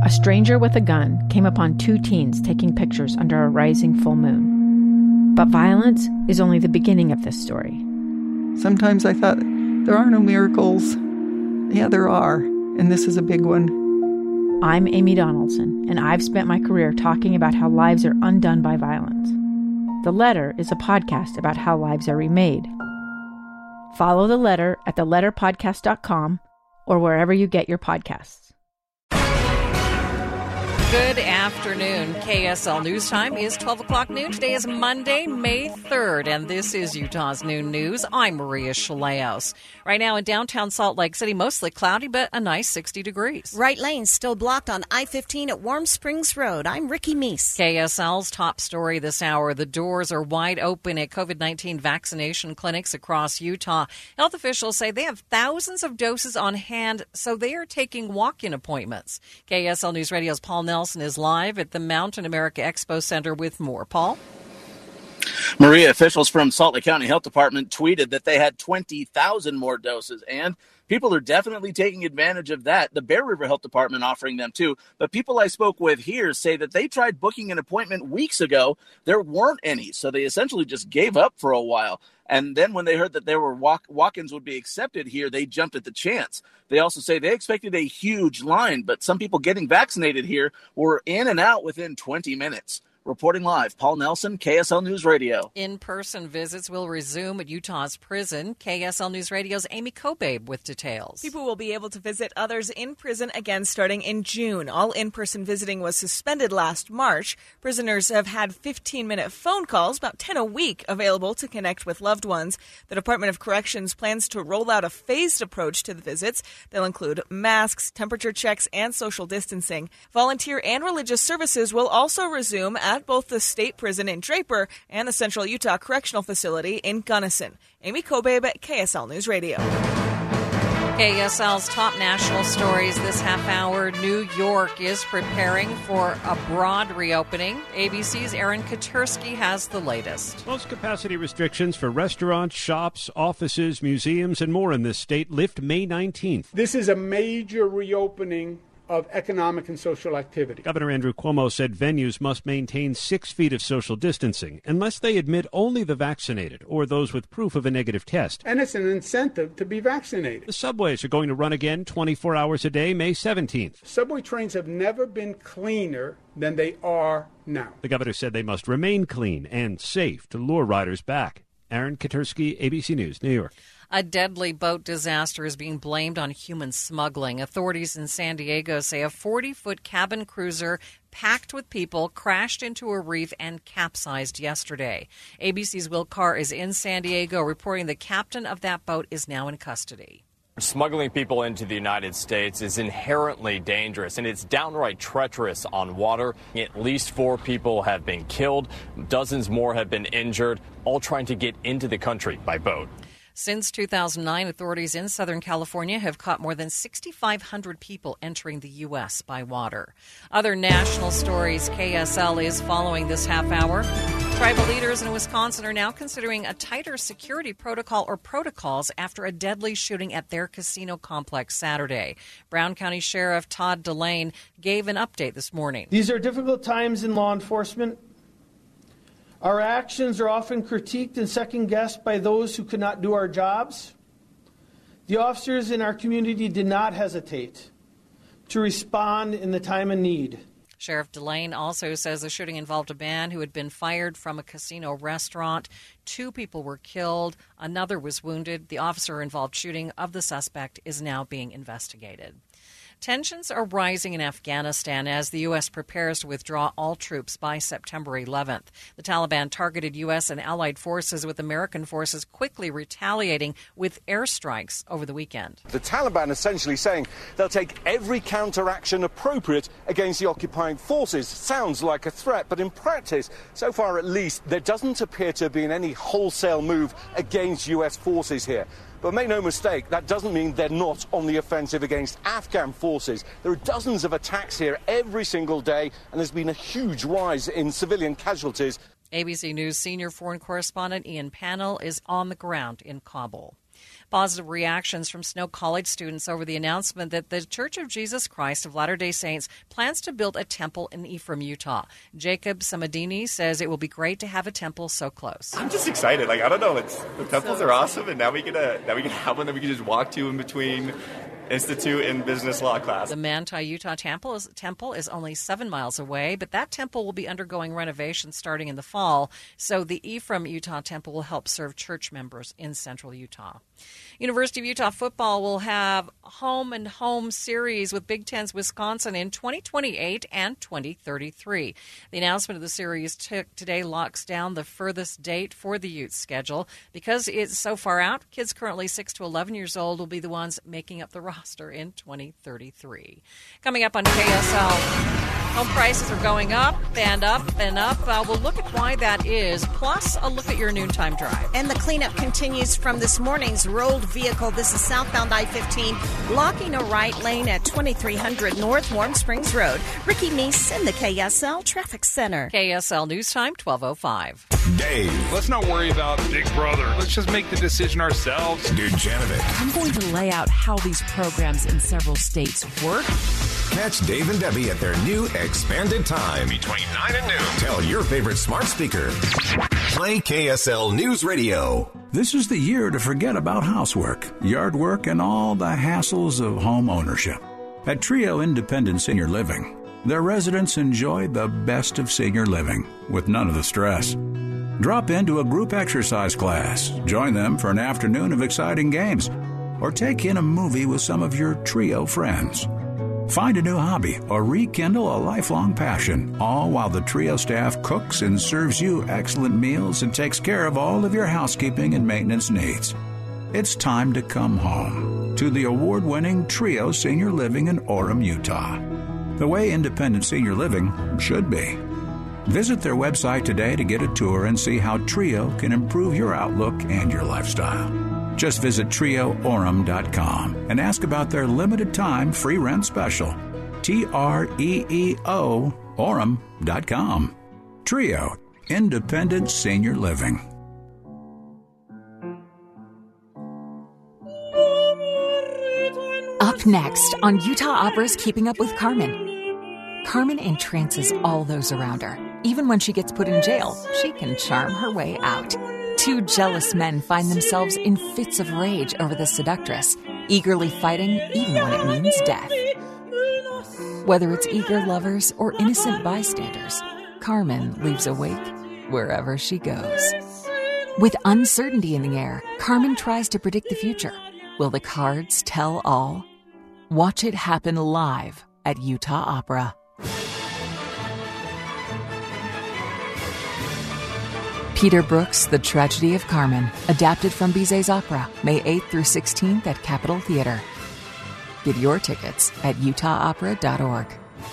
a stranger with a gun came upon two teens taking pictures under a rising full moon. But violence is only the beginning of this story. Sometimes I thought, there are no miracles. Yeah, there are, and this is a big one. I'm Amy Donaldson, and I've spent my career talking about how lives are undone by violence. The Letter is a podcast about how lives are remade. Follow The Letter at theletterpodcast.com or wherever you get your podcasts. Good afternoon. KSL News Time is 12 o'clock noon. Today is Monday, May 3rd, and this is Utah's Noon News. I'm Maria Shaleos. Right now in downtown Salt Lake City, mostly cloudy, but a nice 60 degrees. Right lane still blocked on I-15 at Warm Springs Road. I'm Ricky Meese. KSL's top story this hour. The doors are wide open at COVID-19 vaccination clinics across Utah. Health officials say they have thousands of doses on hand, so they are taking walk-in appointments. KSL News Radio's Paul Nelson is live at the Mountain America Expo Center with more. Paul? Maria, officials from Salt Lake County Health Department tweeted that they had 20,000 more doses, and people are definitely taking advantage of that. The Bear River Health Department offering them too. But people I spoke with here say that they tried booking an appointment weeks ago. There weren't any, so they essentially just gave up for a while. And then when they heard that there were walk-ins would be accepted here, they jumped at the chance. They also say they expected a huge line, but some people getting vaccinated here were in and out within 20 minutes. Reporting live, Paul Nelson, KSL News Radio. In-person visits will resume at Utah's prison. KSL News Radio's Amy Kobabe with details. People will be able to visit others in prison again starting in June. All in-person visiting was suspended last March. Prisoners have had 15-minute phone calls, about 10 a week, available to connect with loved ones. The Department of Corrections plans to roll out a phased approach to the visits. They'll include masks, temperature checks, and social distancing. Volunteer and religious services will also resume at both the state prison in Draper and the Central Utah Correctional Facility in Gunnison. Amy Kobabe at KSL News Radio. KSL's top national stories this half hour. New York is preparing for a broad reopening. ABC's Aaron Katersky has the latest. Most capacity restrictions for restaurants, shops, offices, museums, and more in this state lift May 19th. This is a major reopening of economic and social activity. Governor Andrew Cuomo said venues must maintain 6 feet of social distancing unless they admit only the vaccinated or those with proof of a negative test. And it's an incentive to be vaccinated. The subways are going to run again 24 hours a day, May 17th. Subway trains have never been cleaner than they are now. The governor said they must remain clean and safe to lure riders back. Aaron Katersky, ABC News, New York. A deadly boat disaster is being blamed on human smuggling. Authorities in San Diego say a 40-foot cabin cruiser packed with people crashed into a reef and capsized yesterday. ABC's Will Carr is in San Diego reporting the captain of that boat is now in custody. Smuggling people into the United States is inherently dangerous, and it's downright treacherous on water. At least 4 people have been killed. Dozens more have been injured, all trying to get into the country by boat. Since 2009, authorities in Southern California have caught more than 6,500 people entering the U.S. by water. Other national stories KSL is following this half hour. Tribal leaders in Wisconsin are now considering a tighter security protocol or protocols after a deadly shooting at their casino complex Saturday. Brown County Sheriff Todd Delane gave an update this morning. These are difficult times in law enforcement. Our actions are often critiqued and second-guessed by those who could not do our jobs. The officers in our community did not hesitate to respond in the time of need. Sheriff Delane also says the shooting involved a man who had been fired from a casino restaurant. 2 people were killed. Another was wounded. The officer-involved shooting of the suspect is now being investigated. Tensions are rising in Afghanistan as the U.S. prepares to withdraw all troops by September 11th. The Taliban targeted U.S. and allied forces, with American forces quickly retaliating with airstrikes over the weekend. The Taliban essentially saying they'll take every counteraction appropriate against the occupying forces. Sounds like a threat, but in practice, so far at least, there doesn't appear to have been any wholesale move against U.S. forces here. But make no mistake, that doesn't mean they're not on the offensive against Afghan forces. There are dozens of attacks here every single day, and there's been a huge rise in civilian casualties. ABC News senior foreign correspondent Ian Pannell is on the ground in Kabul. Positive reactions from Snow College students over the announcement that the Church of Jesus Christ of Latter-day Saints plans to build a temple in Ephraim, Utah. Jacob Samadini says it will be great to have a temple so close. I'm just excited. I don't know. The temples are awesome, and now we can have one that we can just walk to in between Institute and business law class. The Manti, Utah temple is only 7 miles away, but that temple will be undergoing renovations starting in the fall. So the Ephraim, Utah temple will help serve church members in central Utah. University of Utah football will have home series with Big Ten's Wisconsin in 2028 and 2033. The announcement of the series today locks down the furthest date for the Utes schedule. Because it's so far out, kids currently 6 to 11 years old will be the ones making up the roster in 2033. Coming up on KSL, home prices are going up and up and up. We'll look at why that is, plus a look at your noontime drive. And the cleanup continues from this morning's rolled vehicle. This is southbound I-15, blocking a right lane at 2300 North Warm Springs Road. Ricky Meese in the KSL Traffic Center. KSL News Time, 12:05. Dave. Let's not worry about Big Brother. Let's just make the decision ourselves. Dujanovic. I'm going to lay out how these programs in several states work. Catch Dave and Debbie at their new expanded time between 9 and noon. Tell your favorite smart speaker. Play KSL News Radio. This is the year to forget about housework, yard work, and all the hassles of home ownership. At Trio Independent Senior Living, their residents enjoy the best of senior living with none of the stress. Drop into a group exercise class, join them for an afternoon of exciting games, or take in a movie with some of your Trio friends. Find a new hobby or rekindle a lifelong passion, all while the Trio staff cooks and serves you excellent meals and takes care of all of your housekeeping and maintenance needs. It's time to come home to the award-winning Trio Senior Living in Orem, Utah. The way independent senior living should be. Visit their website today to get a tour and see how Trio can improve your outlook and your lifestyle. Just visit TrioOrem.com and ask about their limited-time free rent special. TREEO Orem.com. Trio Independent Senior Living. Up next on Utah Opera's Keeping Up with Carmen. Carmen entrances all those around her. Even when she gets put in jail, she can charm her way out. Two jealous men find themselves in fits of rage over the seductress, eagerly fighting even when it means death. Whether it's eager lovers or innocent bystanders, Carmen leaves a wake wherever she goes. With uncertainty in the air, Carmen tries to predict the future. Will the cards tell all? Watch it happen live at Utah Opera. Peter Brook's The Tragedy of Carmen, adapted from Bizet's opera, May 8th through 16th at Capitol Theater. Get your tickets at utahopera.org.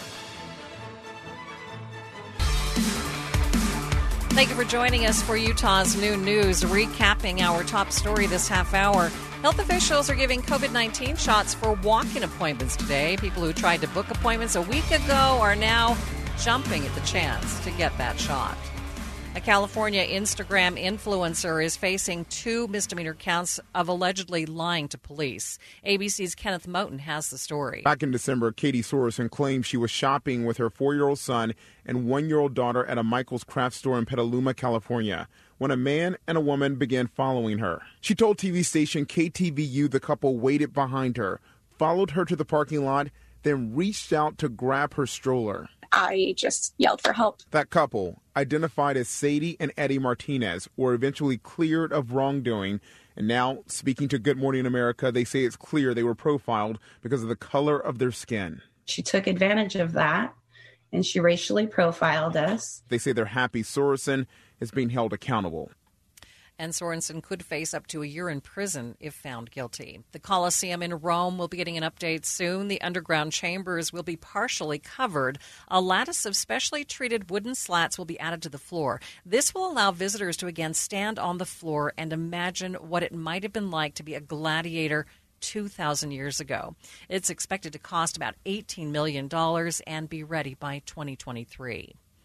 Thank you for joining us for Utah's Noon News. Recapping our top story this half hour. Health officials are giving COVID-19 shots for walk-in appointments today. People who tried to book appointments a week ago are now jumping at the chance to get that shot. A California Instagram influencer is facing 2 misdemeanor counts of allegedly lying to police. ABC's Kenneth Moten has the story. Back in December, Katie Sorensen claimed she was shopping with her 4-year-old son and 1-year-old daughter at a Michael's craft store in Petaluma, California, when a man and a woman began following her. She told TV station KTVU the couple waited behind her, followed her to the parking lot, then reached out to grab her stroller. I just yelled for help. That couple, identified as Sadie and Eddie Martinez, were eventually cleared of wrongdoing. And now, speaking to Good Morning America, they say it's clear they were profiled because of the color of their skin. She took advantage of that, and she racially profiled us. They say they're happy Sorensen is being held accountable. And Sorensen could face up to a year in prison if found guilty. The Colosseum in Rome will be getting an update soon. The underground chambers will be partially covered. A lattice of specially treated wooden slats will be added to the floor. This will allow visitors to again stand on the floor and imagine what it might have been like to be a gladiator 2,000 years ago. It's expected to cost about $18 million and be ready by 2023.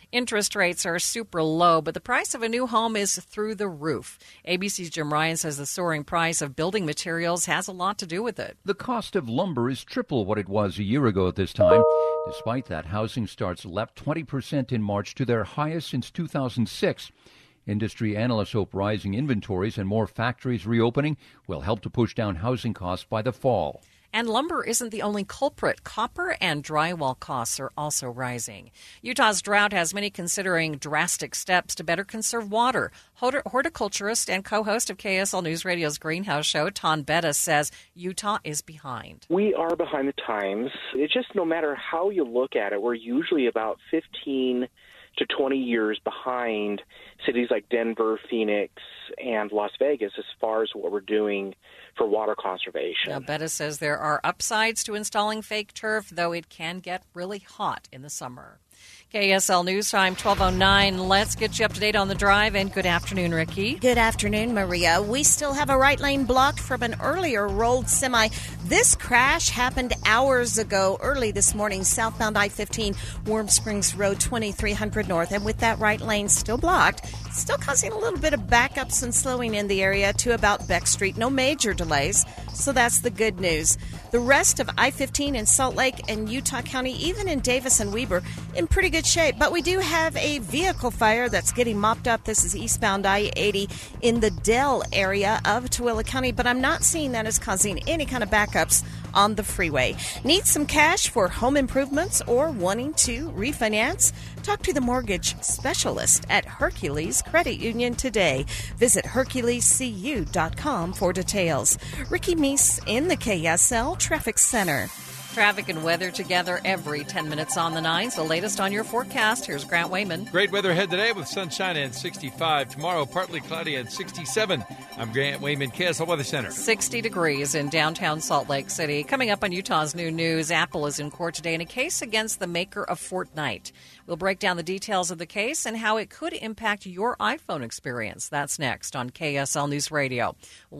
Interest rates are super low, but the price of a new home is through the roof. ABC's Jim Ryan says the soaring price of building materials has a lot to do with it. The cost of lumber is triple what it was a year ago at this time. Despite that, housing starts leapt 20% in March to their highest since 2006. Industry analysts hope rising inventories and more factories reopening will help to push down housing costs by the fall. And lumber isn't the only culprit. Copper and drywall costs are also rising. Utah's drought has many considering drastic steps to better conserve water. Horticulturist and co-host of KSL News Radio's Greenhouse Show, Ton Bettis, says Utah is behind. We are behind the times. It's just no matter how you look at it, we're usually about 15 to 20 years behind cities like Denver, Phoenix, and Las Vegas as far as what we're doing for water conservation. Now, Bettis says there are upsides to installing fake turf, though it can get really hot in the summer. KSL News Time, 12:09. Let's get you up to date on the drive. And good afternoon, Ricky. Good afternoon, Maria. We still have a right lane blocked from an earlier rolled semi. This crash happened hours ago, early this morning, southbound I-15, Warm Springs Road, 2300 North. And with that right lane still blocked, still causing a little bit of backups and slowing in the area to about Beck Street. No major delays, so that's the good news. The rest of I-15 in Salt Lake and Utah County, even in Davis and Weber, in pretty good shape. But we do have a vehicle fire that's getting mopped up. This is eastbound I-80 in the Dell area of Tooele County, but I'm not seeing that as causing any kind of backups on the freeway. Need some cash for home improvements or wanting to refinance? Talk to the mortgage specialist at Hercules Credit Union today. Visit HerculesCU.com for details. Ricky Meese in the KSL Traffic Center. Traffic and weather together every 10 minutes on the 9s. The latest on your forecast. Here's Grant Wayman. Great weather ahead today with sunshine and 65. Tomorrow, partly cloudy and 67. I'm Grant Wayman, KSL Weather Center. 60 degrees in downtown Salt Lake City. Coming up on Utah's New News, Apple is in court today in a case against the maker of Fortnite. We'll break down the details of the case and how it could impact your iPhone experience. That's next on KSL News Radio.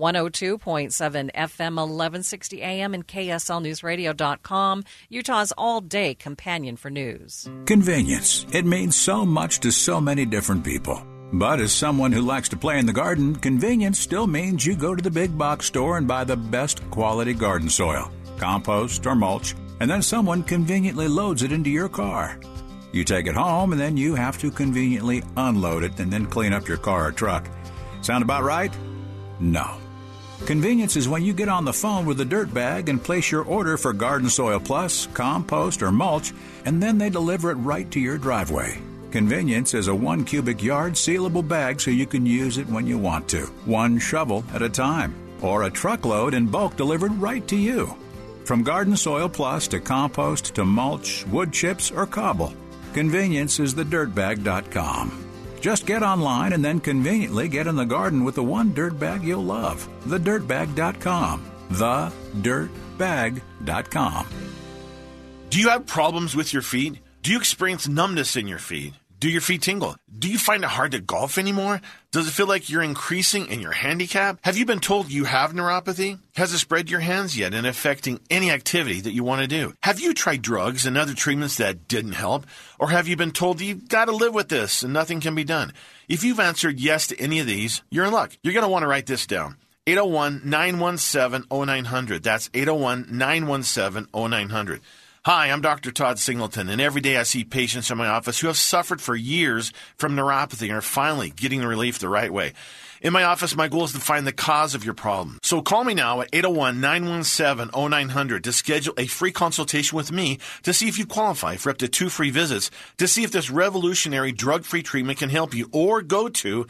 102.7 FM, 1160 AM, and KSLNewsRadio.com, Utah's all-day companion for news. Convenience. It means so much to so many different people. But as someone who likes to play in the garden, convenience still means you go to the big box store and buy the best quality garden soil, compost or mulch, and then someone conveniently loads it into your car. You take it home, and then you have to conveniently unload it and then clean up your car or truck. Sound about right? No. Convenience is when you get on the phone with the dirt bag and place your order for Garden Soil Plus, compost, or mulch, and then they deliver it right to your driveway. Convenience is a 1 cubic yard sealable bag so you can use it when you want to, one shovel at a time, or a truckload in bulk delivered right to you. From Garden Soil Plus to compost to mulch, wood chips, or cobble, convenience is thedirtbag.com. Just get online and then conveniently get in the garden with the one dirt bag you'll love. Thedirtbag.com. Thedirtbag.com. Do you have problems with your feet? Do you experience numbness in your feet? Do your feet tingle? Do you find it hard to golf anymore? Does it feel like you're increasing in your handicap? Have you been told you have neuropathy? Has it spread your hands yet and affecting any activity that you want to do? Have you tried drugs and other treatments that didn't help? Or have you been told you've got to live with this and nothing can be done? If you've answered yes to any of these, you're in luck. You're going to want to write this down. 801-917-0900. That's 801-917-0900. Hi, I'm Dr. Todd Singleton, and every day I see patients in my office who have suffered for years from neuropathy and are finally getting the relief the right way. In my office, my goal is to find the cause of your problem. So call me now at 801-917-0900 to schedule a free consultation with me to see if you qualify for up to 2 free visits to see if this revolutionary drug-free treatment can help you, or go to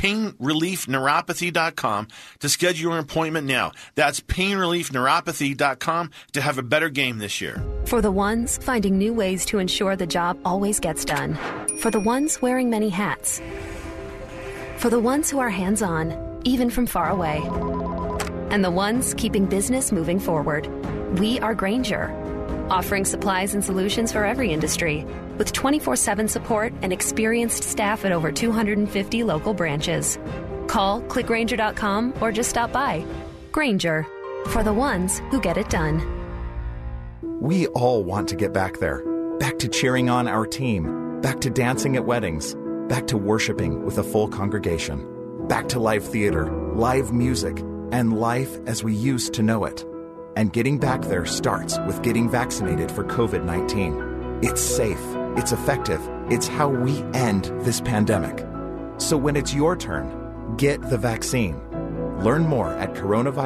painreliefneuropathy.com to schedule your appointment now. That's painreliefneuropathy.com to have a better game this year. For the ones finding new ways to ensure the job always gets done. For the ones wearing many hats. For the ones who are hands-on, even from far away. And the ones keeping business moving forward. We are Grainger, offering supplies and solutions for every industry, with 24/7 support and experienced staff at over 250 local branches. Call, click Grainger.com, or just stop by. Grainger, for the ones who get it done. We all want to get back there, back to cheering on our team, back to dancing at weddings, back to worshiping with a full congregation, back to live theater, live music, and life as we used to know it. And getting back there starts with getting vaccinated for COVID-19. It's safe, it's effective, it's how we end this pandemic. So when it's your turn, get the vaccine. Learn more at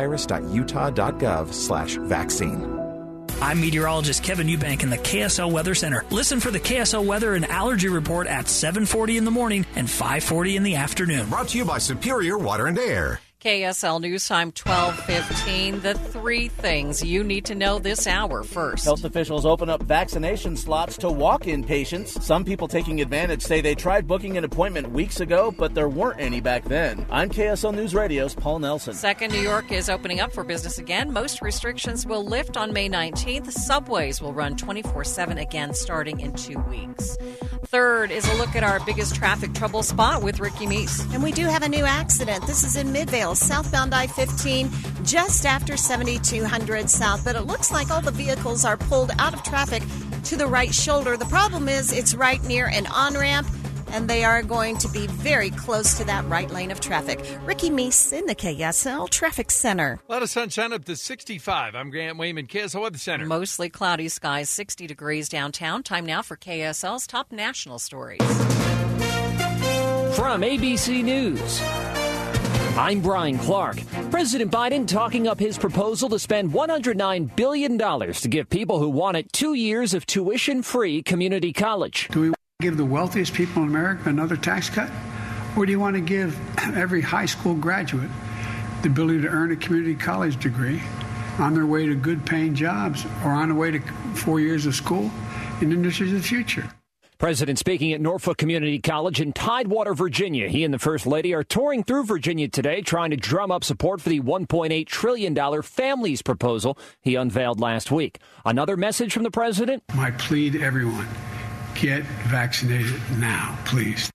coronavirus.utah.gov/vaccine. I'm meteorologist Kevin Eubank in the KSL Weather Center. Listen for the KSL Weather and Allergy Report at 7:40 in the morning and 5:40 in the afternoon. Brought to you by Superior Water and Air. KSL News Time 12:15. The three things you need to know this hour. First, health officials open up vaccination slots to walk-in patients. Some people taking advantage say they tried booking an appointment weeks ago, but there weren't any back then. I'm KSL News Radio's Paul Nelson. Second, New York is opening up for business again. Most restrictions will lift on May 19th. Subways will run 24/7 again starting in 2 weeks. Third is a look at our biggest traffic trouble spot with Ricky Meese. And we do have a new accident. This is in Midvale, southbound I-15, just after 7200 South. But it looks like all the vehicles are pulled out of traffic to the right shoulder. The problem is it's right near an on-ramp, and they are going to be very close to that right lane of traffic. Ricky Meese in the KSL Traffic Center. A lot of sunshine up to 65. I'm Grant Wayman, KSL Weather Center. Mostly cloudy skies, 60 degrees downtown. Time now for KSL's top national stories. From ABC News, I'm Brian Clark. President Biden talking up his proposal to spend $109 billion to give people who want it 2 years of tuition-free community college. Do we give the wealthiest people in America another tax cut? Or do you want to give every high school graduate the ability to earn a community college degree on their way to good paying jobs or on the way to 4 years of school in industries of the future? President speaking at Norfolk Community College in Tidewater, Virginia. He and the First Lady are touring through Virginia today, trying to drum up support for the $1.8 trillion families proposal he unveiled last week. Another message from the president? My plea to everyone, get vaccinated now, please.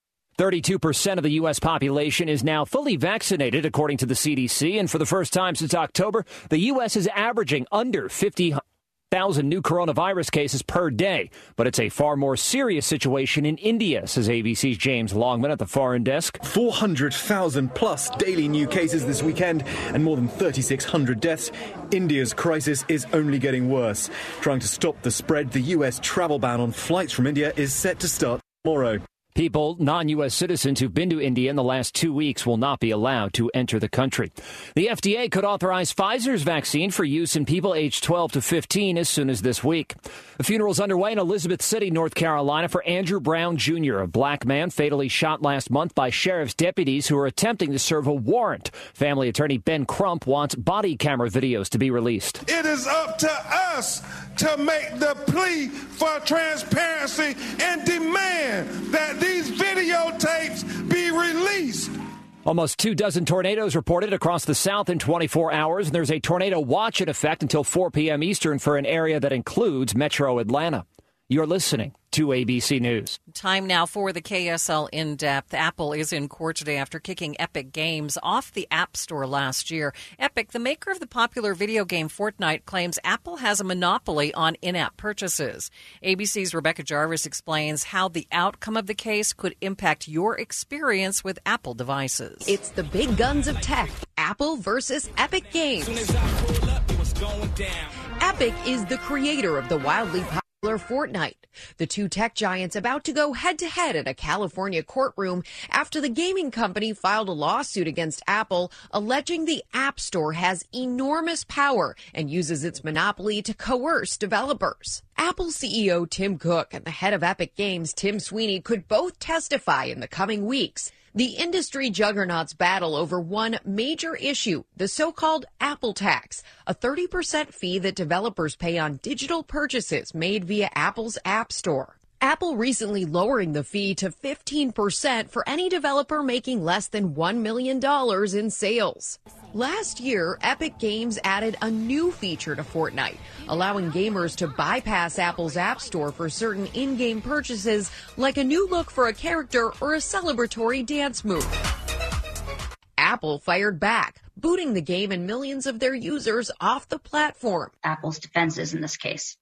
32% of the U.S. population is now fully vaccinated, according to the CDC. And for the first time since October, the U.S. is averaging under 50,000 new coronavirus cases per day. But it's a far more serious situation in India, says ABC's James Longman at the foreign desk. 400,000 plus daily new cases this weekend and more than 3,600 deaths. India's crisis is only getting worse. Trying to stop the spread, the U.S. travel ban on flights from India is set to start tomorrow. People, non-U.S. citizens who've been to India in the last 2 weeks will not be allowed to enter the country. The FDA could authorize Pfizer's vaccine for use in people aged 12 to 15 as soon as this week. The funeral's underway in Elizabeth City, North Carolina, for Andrew Brown Jr., a black man fatally shot last month by sheriff's deputies who were attempting to serve a warrant. Family attorney Ben Crump wants body camera videos to be released. It is up to us to make the plea for transparency and demand that these videotapes be released. Almost 24 tornadoes reported across the South in 24 hours, and there's a tornado watch in effect until 4 p.m. Eastern for an area that includes metro Atlanta. You're listening to ABC News. Time now for the KSL In-Depth. Apple is in court today after kicking Epic Games off the App Store last year. Epic, the maker of the popular video game Fortnite, claims Apple has a monopoly on in-app purchases. ABC's Rebecca Jarvis explains how the outcome of the case could impact your experience with Apple devices. It's the big guns of tech, Apple versus Epic Games. Epic is the creator of the wildly popular Fortnite. The two tech giants about to go head-to-head in a California courtroom after the gaming company filed a lawsuit against Apple alleging the App Store has enormous power and uses its monopoly to coerce developers. Apple CEO Tim Cook and the head of Epic Games, Tim Sweeney, could both testify in the coming weeks. The industry juggernauts battle over one major issue, the so-called Apple tax, a 30% fee that developers pay on digital purchases made via Apple's App Store. Apple recently lowering the fee to 15% for any developer making less than $1 million in sales. Last year, Epic Games added a new feature to Fortnite, allowing gamers to bypass Apple's App Store for certain in-game purchases, like a new look for a character or a celebratory dance move. Apple fired back, booting the game and millions of their users off the platform. Apple's defenses in this case.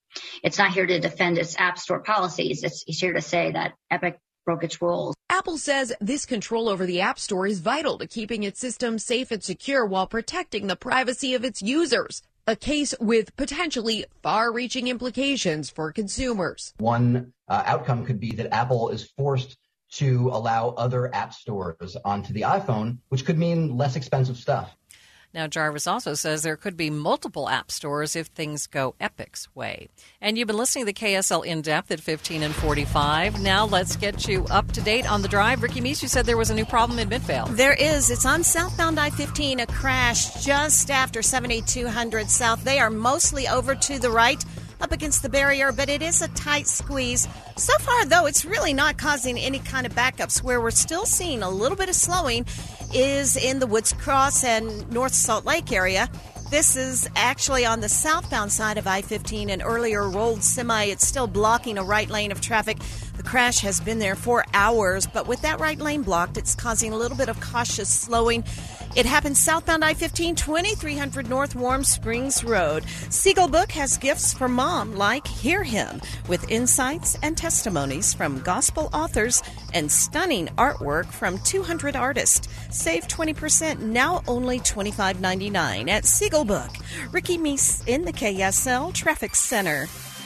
It's not here to defend its App Store policies. It's here to say that Epic broke its rules. Apple says this control over the App Store is vital to keeping its system safe and secure while protecting the privacy of its users. A case with potentially far-reaching implications for consumers. One outcome could be that Apple is forced to allow other app stores onto the iPhone, which could mean less expensive stuff. Now, Jarvis also says there could be multiple app stores if things go Epic's way. And you've been listening to the KSL In-Depth at 15 and 45. Now let's get you up to date on the drive. Ricky Meese, you said there was a new problem in Midvale. There is. It's on southbound I-15, a crash just after 7200 South. They are mostly over to the right, up against the barrier, but it is a tight squeeze. So far, though, it's really not causing any kind of backups. Where we're still seeing a little bit of slowing is in the Woods Cross and North Salt Lake area. This is actually on the southbound side of I-15, an earlier rolled semi. It's still blocking a right lane of traffic. The crash has been there for hours, but with that right lane blocked, it's causing a little bit of cautious slowing. It happened southbound I-15, 2300 North Warm Springs Road. Siegel Book has gifts for mom like Hear Him, with insights and testimonies from gospel authors and stunning artwork from 200 artists. Save 20%, now only $25.99 at Siegel Book. Ricky Meese in the KSL Traffic Center.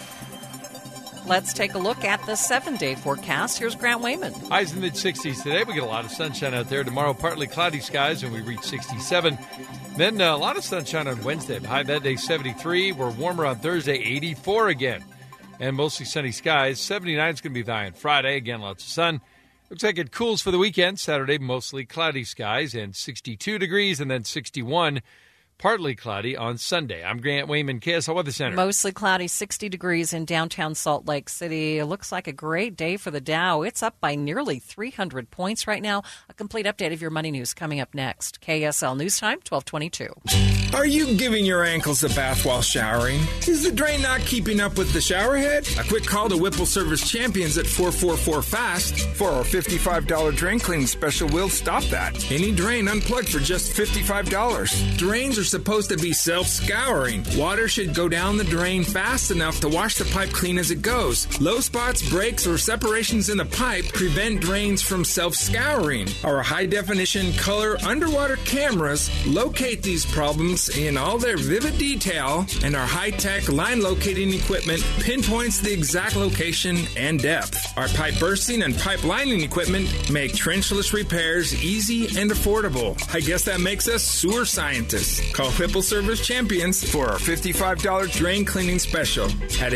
Let's take a look at the 7-day forecast. Here's Grant Wayman. Highs in the mid-60s today. We get a lot of sunshine out there. Tomorrow, partly cloudy skies, and we reach 67. Then a lot of sunshine on Wednesday. High that day, 73. We're warmer on Thursday, 84 again. And mostly sunny skies. 79 is going to be the high on Friday. Again, lots of sun. Looks like it cools for the weekend. Saturday, mostly cloudy skies and 62 degrees, and then 61. Partly cloudy on Sunday. I'm Grant Wayman, KSL Weather Center. Mostly cloudy, 60 degrees in downtown Salt Lake City. It looks like a great day for the Dow. It's up by nearly 300 points right now. A complete update of your money news coming up next. KSL News Time, 1222. Are you giving your ankles a bath while showering? Is the drain not keeping up with the shower head? A quick call to Whipple Service Champions at 444-FAST. For our $55 drain cleaning special, we'll stop that. Any drain unplugged for just $55. Drains are supposed to be self-scouring. Water should go down the drain fast enough to wash the pipe clean as it goes. Low spots, breaks, or separations in the pipe prevent drains from self-scouring. Our high-definition color underwater cameras locate these problems in all their vivid detail, and our high-tech line locating equipment pinpoints the exact location and depth. Our pipe bursting and pipe lining equipment make trenchless repairs easy and affordable. I guess that makes us sewer scientists. Call Whipple Service Champions for our $55 drain cleaning special at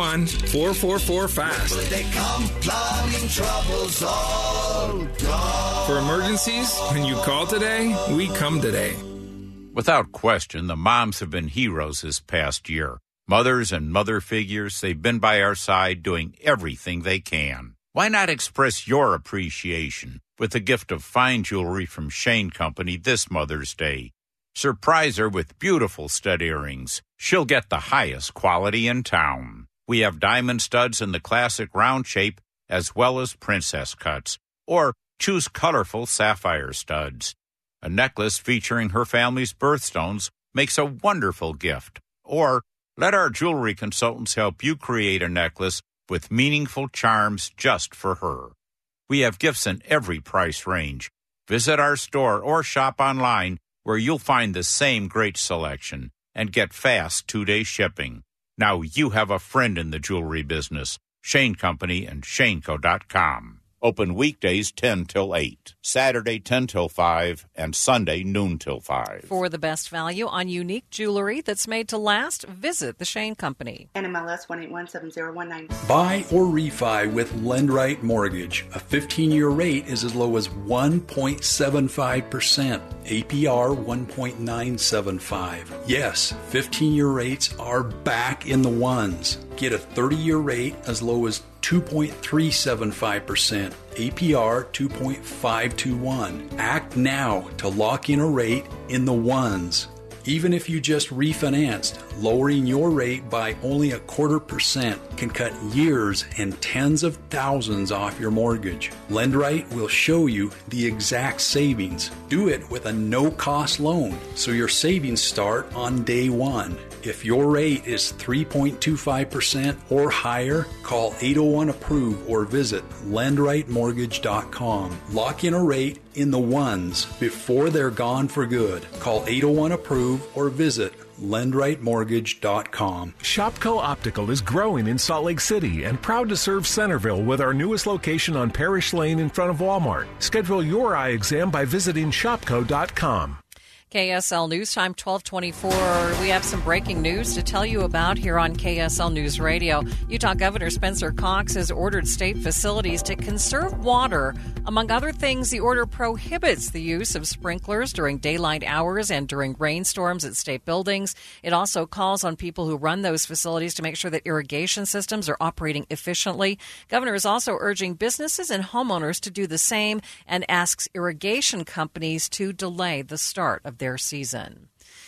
801-444-FAST. They come, plumbing troubles all gone. For emergencies, when you call today, we come today. Without question, the moms have been heroes this past year. Mothers and mother figures, they've been by our side doing everything they can. Why not express your appreciation with a gift of fine jewelry from Shane Company this Mother's Day? Surprise her with beautiful stud earrings. She'll get the highest quality in town. We have diamond studs in the classic round shape as well as princess cuts. Or choose colorful sapphire studs. A necklace featuring her family's birthstones makes a wonderful gift. Or let our jewelry consultants help you create a necklace with meaningful charms just for her. We have gifts in every price range. Visit our store or shop online where you'll find the same great selection and get fast 2-day shipping. Now you have a friend in the jewelry business. Shane Company and ShaneCo.com. Open weekdays 10 till 8, Saturday 10 till 5, and Sunday noon till 5. For the best value on unique jewelry that's made to last, visit the Shane Company. NMLS 1817019. Buy or refi with LendRight Mortgage. A 15-year rate is as low as 1.75%. APR 1.975. Yes, 15-year rates are back in the ones. Get a 30-year rate as low as 2.375%, APR 2.521. Act now to lock in a rate in the ones. Even if you just refinanced, lowering your rate by only 0.25% can cut years and tens of thousands off your mortgage. LendRight will show you the exact savings. Do it with a no-cost loan, so your savings start on day one. If your rate is 3.25% or higher, call 801-APPROVE or visit lendrightmortgage.com. Lock in a rate in the ones before they're gone for good. Call 801-APPROVE or visit lendrightmortgage.com. Shopko Optical is growing in Salt Lake City and proud to serve Centerville with our newest location on Parish Lane in front of Walmart. Schedule your eye exam by visiting shopko.com. KSL News Time 1224. We have some breaking news to tell you about here on KSL News Radio. Utah Governor Spencer Cox has ordered state facilities to conserve water. Among other things, the order prohibits the use of sprinklers during daylight hours and during rainstorms at state buildings. It also calls on people who run those facilities to make sure that irrigation systems are operating efficiently. Governor is also urging businesses and homeowners to do the same and asks irrigation companies to delay the start of their season.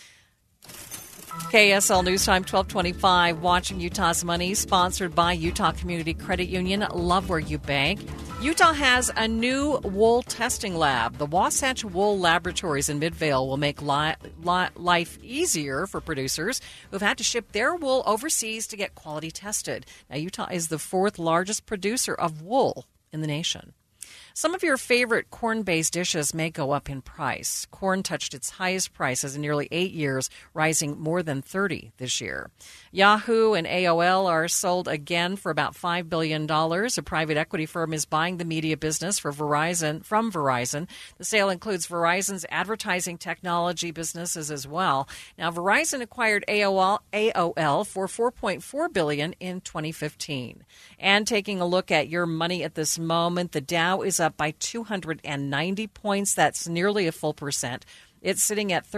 KSL News Time 1225, Watching Utah's Money, sponsored by Utah Community Credit Union. Love where you bank. Utah has a new wool testing lab. The Wasatch Wool Laboratories in Midvale will make life easier for producers who've had to ship their wool overseas to get quality tested. Now, Utah is the fourth largest producer of wool in the nation. Some of your favorite corn-based dishes may go up in price. Corn touched its highest prices in nearly 8 years, rising more than 30 this year. Yahoo and AOL are sold again for about $5 billion. A private equity firm is buying the media business from Verizon. The sale includes Verizon's advertising technology businesses as well. Now, Verizon acquired AOL for $4.4 billion in 2015. And taking a look at your money at this moment, the Dow is up by 290 points. That's nearly a full percent. It's sitting at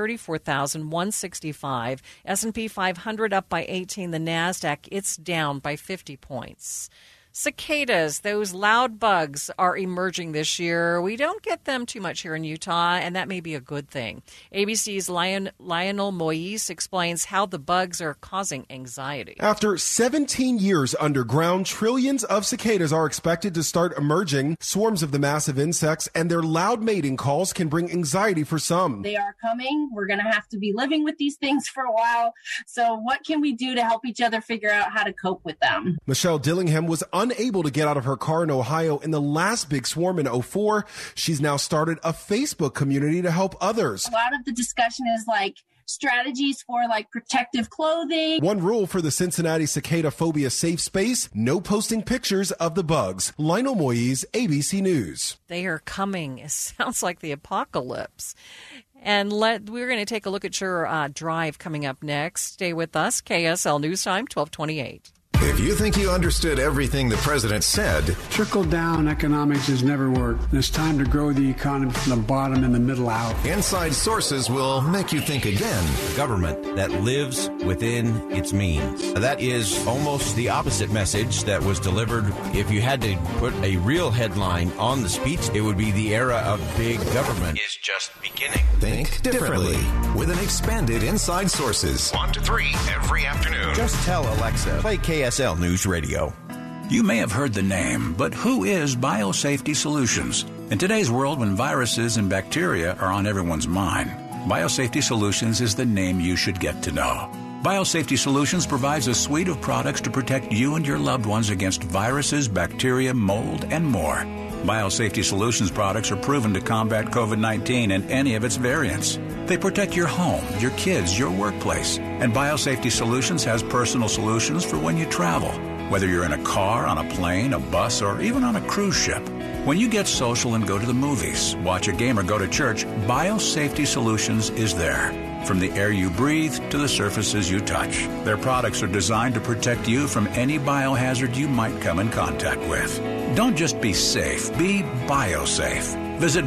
34,165. S&P 500 up by 18. The NASDAQ, it's down by 50 points. Cicadas, those loud bugs, are emerging this year. We don't get them too much here in Utah, and that may be a good thing. ABC's Lionel Moise explains how the bugs are causing anxiety. After 17 years underground, trillions of cicadas are expected to start emerging. Swarms of the massive insects and their loud mating calls can bring anxiety for some. They are coming. We're going to have to be living with these things for a while. So what can we do to help each other figure out how to cope with them? Michelle Dillingham was unable to get out of her car in Ohio in the last big swarm in 2004. She's now started a Facebook community to help others. A lot of the discussion is like strategies for like protective clothing. One rule for the Cincinnati Cicada Phobia Safe Space: no posting pictures of the bugs. Lionel Moise, ABC News. They are coming. It sounds like the apocalypse. And we're going to take a look at your drive coming up next. Stay with us. KSL News Time, 1228. If you think you understood everything the president said, trickle-down economics has never worked. It's time to grow the economy from the bottom and the middle out. Inside Sources will make you think again. A government that lives within its means. That is almost the opposite message that was delivered. If you had to put a real headline on the speech, it would be the era of big government is just beginning. Think differently with an expanded Inside Sources. 1 to 3 every afternoon. Just tell Alexa, play KSL News Radio. You may have heard the name, but who is Biosafety Solutions? In today's world, when viruses and bacteria are on everyone's mind, Biosafety Solutions is the name you should get to know. Biosafety Solutions provides a suite of products to protect you and your loved ones against viruses, bacteria, mold, and more. Biosafety Solutions products are proven to combat COVID-19 and any of its variants. They protect your home, your kids, your workplace. And Biosafety Solutions has personal solutions for when you travel, whether you're in a car, on a plane, a bus, or even on a cruise ship. When you get social and go to the movies, watch a game, or go to church, Biosafety Solutions is there. From the air you breathe to the surfaces you touch, their products are designed to protect you from any biohazard you might come in contact with. Don't just be safe, be biosafe. Visit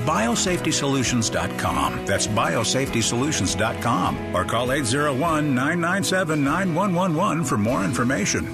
biosafetysolutions.com. That's biosafetysolutions.com. Or call 801-997-9111 for more information.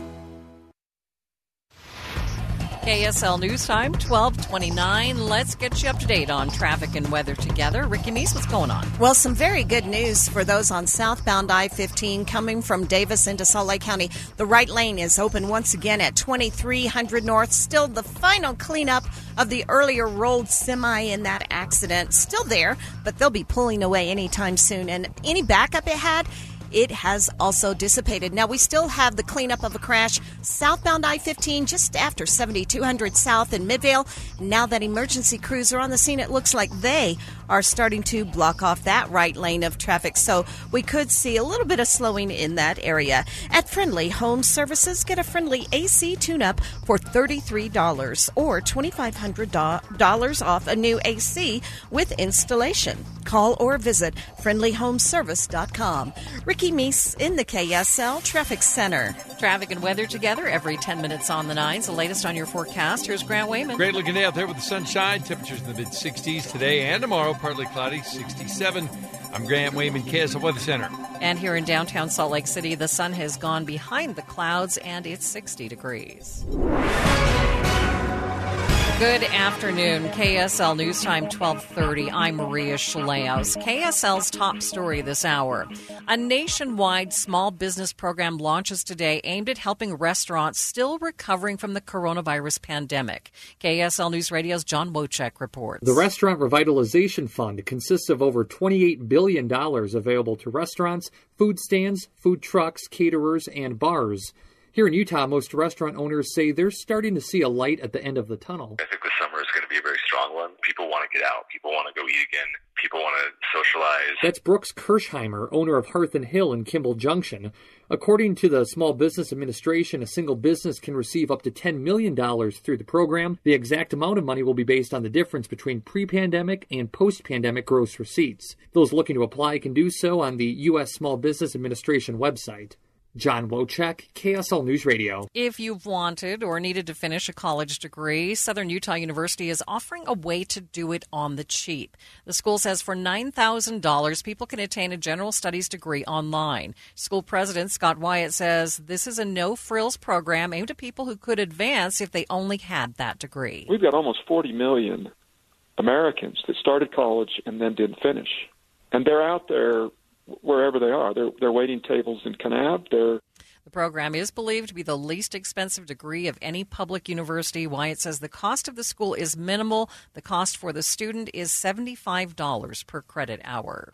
KSL News Time, 1229. Let's get you up to date on traffic and weather together. Ricky Meese, what's going on? Well, some very good news for those on southbound I-15 coming from Davis into Salt Lake County. The right lane is open once again at 2300 North. Still the final cleanup of the earlier rolled semi in that accident. Still there, but they'll be pulling away anytime soon. And any backup it had, it has also dissipated. Now, we still have the cleanup of a crash southbound I-15 just after 7200 South in Midvale. Now that emergency crews are on the scene, it looks like they are starting to block off that right lane of traffic. So we could see a little bit of slowing in that area. At Friendly Home Services, get a Friendly AC tune-up for $33 or $2,500 off a new AC with installation. Call or visit friendlyhomeservice.com. Ricky Meese in the KSL Traffic Center. Traffic and weather together every 10 minutes on the 9s. The latest on your forecast. Here's Grant Wayman. Great looking day out there with the sunshine. Temperatures in the mid-60s today and tomorrow. Partly cloudy, 67. I'm Grant Wayman, KSL Weather Center. And here in downtown Salt Lake City, the sun has gone behind the clouds and it's 60 degrees. Good afternoon. KSL News Time 1230. I'm Maria Shaleos. KSL's top story this hour. A nationwide small business program launches today aimed at helping restaurants still recovering from the coronavirus pandemic. KSL News Radio's John Wojcik reports. The Restaurant Revitalization Fund consists of over $28 billion available to restaurants, food stands, food trucks, caterers, and bars. Here in Utah, most restaurant owners say they're starting to see a light at the end of the tunnel. I think the summer is going to be a very strong one. People want to get out. People want to go eat again. People want to socialize. That's Brooks Kirschheimer, owner of Hearth & Hill in Kimball Junction. According to the Small Business Administration, a single business can receive up to $10 million through the program. The exact amount of money will be based on the difference between pre-pandemic and post-pandemic gross receipts. Those looking to apply can do so on the U.S. Small Business Administration website. John Wojcik, KSL News Radio. If you've wanted or needed to finish a college degree, Southern Utah University is offering a way to do it on the cheap. The school says for $9,000, people can attain a general studies degree online. School president Scott Wyatt says this is a no-frills program aimed at people who could advance if they only had that degree. We've got almost 40 million Americans that started college and then didn't finish. And they're out there wherever they are. They're waiting tables in Kanab. The program is believed to be the least expensive degree of any public university. Wyatt says the cost of the school is minimal. The cost for the student is $75 per credit hour.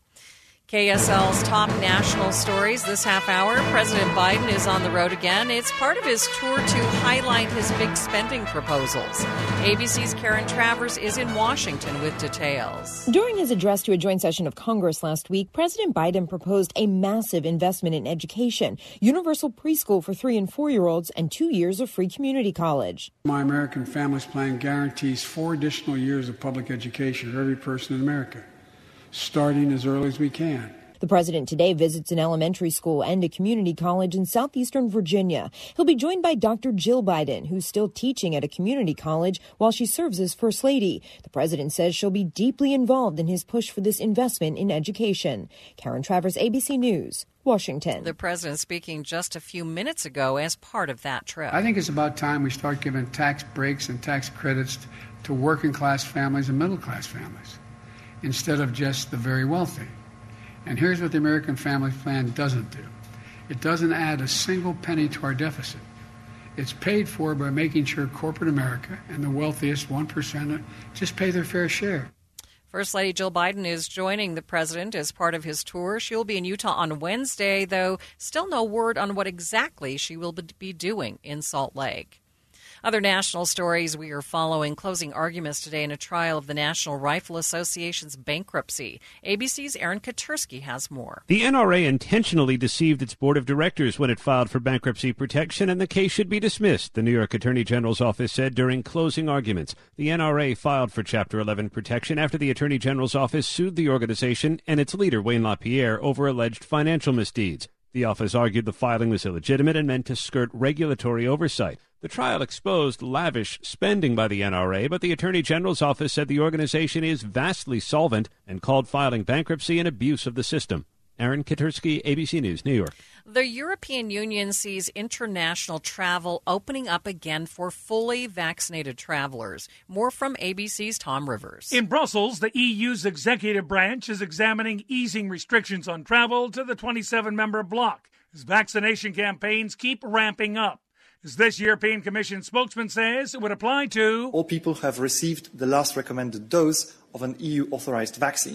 KSL's top national stories this half hour. President Biden is on the road again. It's part of his tour to highlight his big spending proposals. ABC's Karen Travers is in Washington with details. During his address to a joint session of Congress last week, President Biden proposed a massive investment in education, universal preschool for 3- and 4-year-olds, and 2 years of free community college. My American Families Plan guarantees 4 additional years of public education for every person in America, starting as early as we can. The president today visits an elementary school and a community college in southeastern Virginia. He'll be joined by Dr. Jill Biden, who's still teaching at a community college while she serves as First Lady. The president says she'll be deeply involved in his push for this investment in education. Karen Travers, ABC News, Washington. The president speaking just a few minutes ago as part of that trip. I think it's about time we start giving tax breaks and tax credits to working class families and middle class families, instead of just the very wealthy. And here's what the American Family Plan doesn't do. It doesn't add a single penny to our deficit. It's paid for by making sure corporate America and the wealthiest 1% just pay their fair share. First Lady Jill Biden is joining the president as part of his tour. She'll be in Utah on Wednesday, though still no word on what exactly she will be doing in Salt Lake. Other national stories we are following. Closing arguments today in a trial of the National Rifle Association's bankruptcy. ABC's Aaron Katursky has more. The NRA intentionally deceived its board of directors when it filed for bankruptcy protection, and the case should be dismissed, the New York Attorney General's office said during closing arguments. The NRA filed for Chapter 11 protection after the Attorney General's office sued the organization and its leader, Wayne LaPierre, over alleged financial misdeeds. The office argued the filing was illegitimate and meant to skirt regulatory oversight. The trial exposed lavish spending by the NRA, but the Attorney General's office said the organization is vastly solvent and called filing bankruptcy an abuse of the system. Aaron Katursky, ABC News, New York. The European Union sees international travel opening up again for fully vaccinated travelers. More from ABC's Tom Rivers. In Brussels, the EU's executive branch is examining easing restrictions on travel to the 27-member bloc as vaccination campaigns keep ramping up. As this European Commission spokesman says, it would apply to all people who have received the last recommended dose of an EU-authorized vaccine.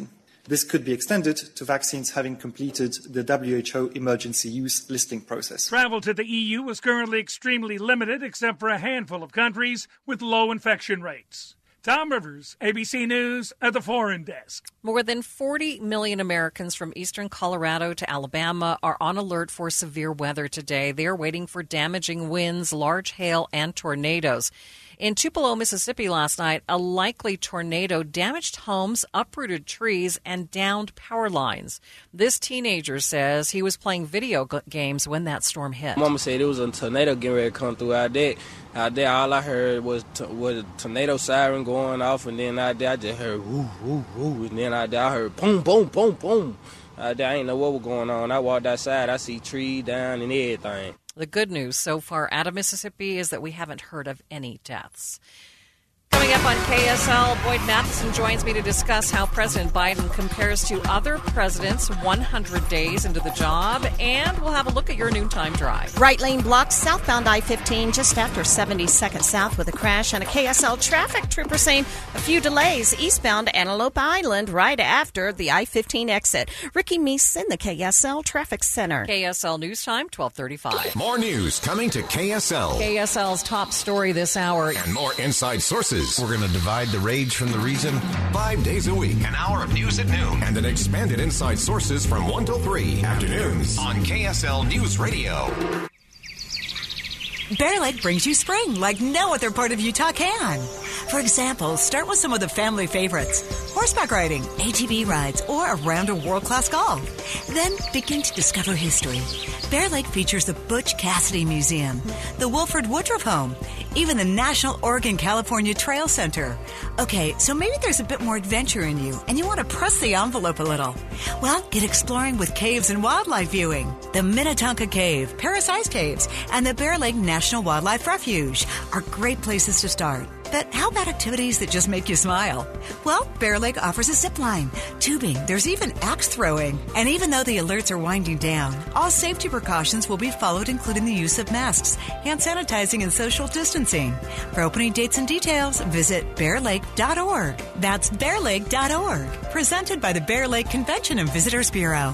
This could be extended to vaccines having completed the WHO emergency use listing process. Travel to the EU is currently extremely limited except for a handful of countries with low infection rates. Tom Rivers, ABC News at the Foreign Desk. More than 40 million Americans from eastern Colorado to Alabama are on alert for severe weather today. They are waiting for damaging winds, large hail, and tornadoes. In Tupelo, Mississippi last night, a likely tornado damaged homes, uprooted trees, and downed power lines. This teenager says he was playing video games when that storm hit. Mama said it was a tornado getting ready to come through out there. All I heard was a tornado siren going off, and then out there I just heard woo, woo, woo, and then out there I heard boom, boom, boom, boom. Out there I didn't know what was going on. I walked outside, I see trees down and everything. The good news so far out of Mississippi is that we haven't heard of any deaths. Coming up on KSL, Boyd Matheson joins me to discuss how President Biden compares to other presidents 100 days into the job, and we'll have a look at your noontime drive. Right lane blocked southbound I-15 just after 72nd South with a crash and a KSL traffic trooper saying a few delays eastbound Antelope Island right after the I-15 exit. Ricky Meese in the KSL Traffic Center. KSL News Time, 12:35. More news coming to KSL. KSL's top story this hour. And more inside sources. We're going to divide the rage from the reason. 5 days a week. An hour of news at noon. And an expanded inside sources from 1 till 3 afternoons on KSL News Radio. Bear Lake brings you spring like no other part of Utah can. For example, start with some of the family favorites: horseback riding, ATV rides, or a round of world-class golf. Then begin to discover history. Bear Lake features the Butch Cassidy Museum, the Wilford Woodruff Home, even the National Oregon-California Trail Center. Okay, so maybe there's a bit more adventure in you, and you want to press the envelope a little. Well, get exploring with caves and wildlife viewing. The Minnetonka Cave, Paris Ice Caves, and the Bear Lake National Wildlife Refuge are great places to start. But how about activities that just make you smile? Well, Bear Lake offers a zip line, tubing, there's even axe throwing. And even though the alerts are winding down, all safety precautions will be followed, including the use of masks, hand sanitizing, and social distancing. For opening dates and details, visit bearlake.org. That's bearlake.org. Presented by the Bear Lake Convention and Visitors Bureau.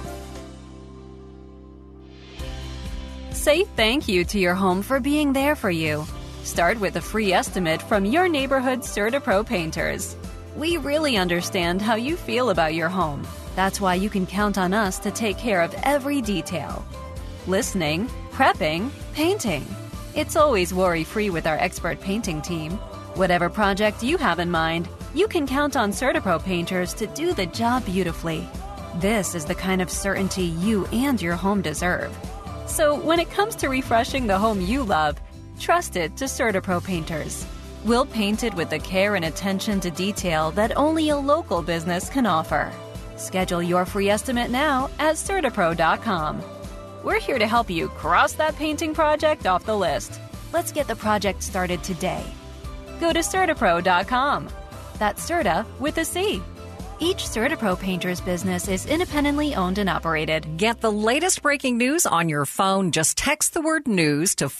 Say thank you to your home for being there for you. Start with a free estimate from your neighborhood CertaPro painters. We really understand how you feel about your home. That's why you can count on us to take care of every detail. Listening, prepping, painting. It's always worry-free with our expert painting team. Whatever project you have in mind, you can count on CertaPro painters to do the job beautifully. This is the kind of certainty you and your home deserve. So when it comes to refreshing the home you love, trust it to CertaPro painters. We'll paint it with the care and attention to detail that only a local business can offer. Schedule your free estimate now at CertaPro.com. We're here to help you cross that painting project off the list. Let's get the project started today. Go to CertaPro.com. That's Certa with a C. Each CertaPro painter's business is independently owned and operated. Get the latest breaking news on your phone. Just text the word news to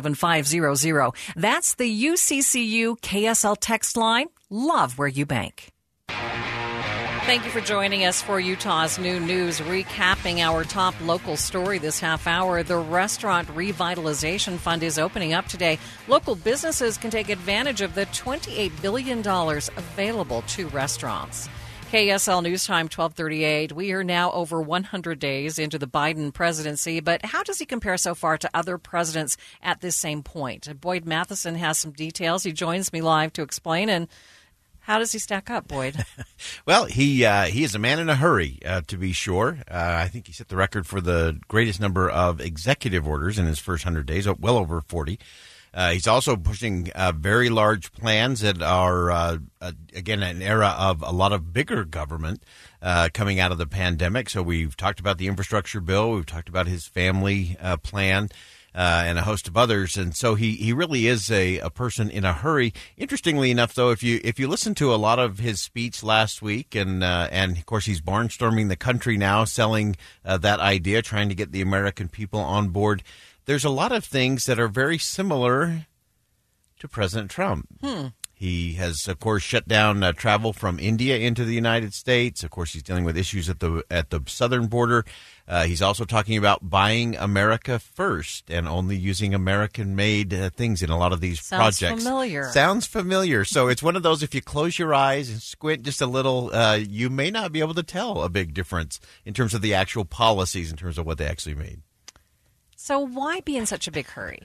57500. That's the UCCU KSL text line. Love where you bank. Thank you for joining us for Utah's Noon News, recapping our top local story this half hour. The Restaurant Revitalization Fund is opening up today. Local businesses can take advantage of the $28 billion available to restaurants. KSL News Time, 12:38. We are now over 100 days into the Biden presidency, but how does he compare so far to other presidents at this same point? Boyd Matheson has some details. He joins me live to explain. And how does he stack up, Boyd? Well, he is a man in a hurry, to be sure. I think he set the record for the greatest number of executive orders in his first 100 days, well over 40. He's also pushing very large plans that are, again, an era of a lot of bigger government coming out of the pandemic. So we've talked about the infrastructure bill. We've talked about his family plan and a host of others. And so he really is a person in a hurry. Interestingly enough, though, if you listen to a lot of his speech last week, and of course he's barnstorming the country now, selling that idea, trying to get the American people on board, there's a lot of things that are very similar to President Trump. He has, of course, shut down travel from India into the United States. Of course, he's dealing with issues at the southern border. He's also talking about buying America first and only using American-made things in a lot of these projects. Sounds familiar. So it's one of those, if you close your eyes and squint just a little, you may not be able to tell a big difference in terms of the actual policies, in terms of what they actually made. So why be in such a big hurry?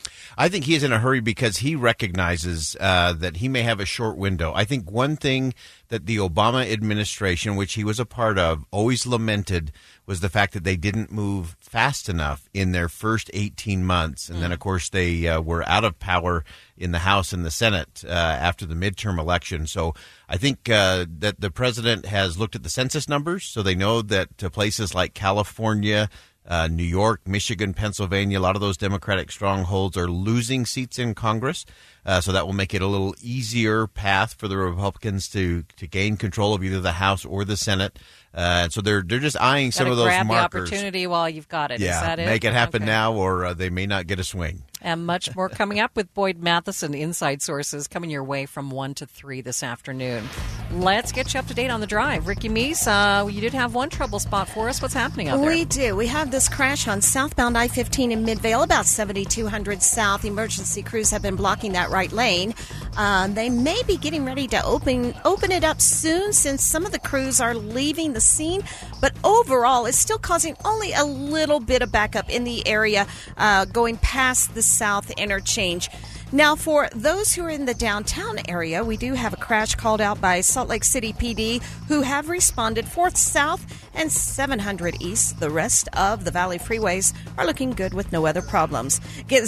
I think he is in a hurry because he recognizes that he may have a short window. I think one thing that the Obama administration, which he was a part of, always lamented was the fact that they didn't move fast enough in their first 18 months. And then, of course, they were out of power in the House and the Senate after the midterm election. So I think that the president has looked at the census numbers, so they know that places like California, New York, Michigan, Pennsylvania, a lot of those Democratic strongholds are losing seats in Congress. So that will make it a little easier path for the Republicans to gain control of either the House or the Senate. So they're just eyeing some of those grab markers. The opportunity while you've got it. Yeah, Is that it? Make it happen now, or they may not get a swing. And much more coming up with Boyd Matheson, Inside Sources, coming your way from 1 to 3 this afternoon. Let's get you up to date on the drive. Ricky Meese, you did have one trouble spot for us. What's happening out there? We do. We have this crash on southbound I-15 in Midvale, about 7200 south. Emergency crews have been blocking that right lane. They may be getting ready to open it up soon, since some of the crews are leaving the scene. But overall, it's still causing only a little bit of backup in the area going past the South Interchange. Now, for those who are in the downtown area, we do have a crash called out by Salt Lake City PD, who have responded 4th South and 700 East. The rest of the Valley freeways are looking good with no other problems. Get